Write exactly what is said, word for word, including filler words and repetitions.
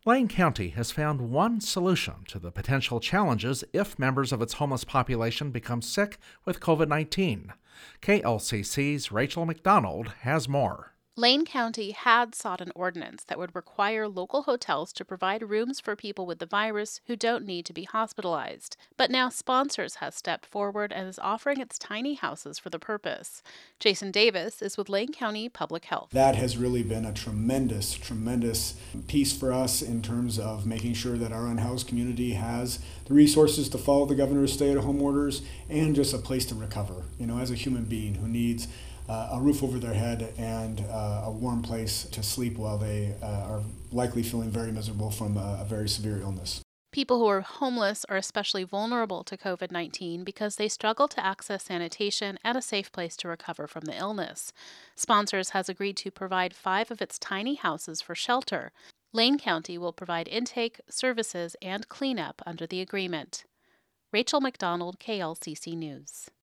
Lane County has found one solution to the potential challenges if members of its homeless population become sick with covid nineteen. K L C C's Rachel McDonald has more. Lane County had sought an ordinance that would require local hotels to provide rooms for people with the virus who don't need to be hospitalized. But now Sponsors has stepped forward and is offering its tiny houses for the purpose. Jason Davis is with Lane County Public Health. That has really been a tremendous, tremendous piece for us in terms of making sure that our unhoused community has the resources to follow the governor's stay-at-home orders and just a place to recover, you know, as a human being who needs Uh, a roof over their head and uh, a warm place to sleep while they uh, are likely feeling very miserable from a, a very severe illness. People who are homeless are especially vulnerable to covid nineteen because they struggle to access sanitation and a safe place to recover from the illness. Sponsors has agreed to provide five of its tiny houses for shelter. Lane County will provide intake, services, and cleanup under the agreement. Rachel McDonald, K L C C News.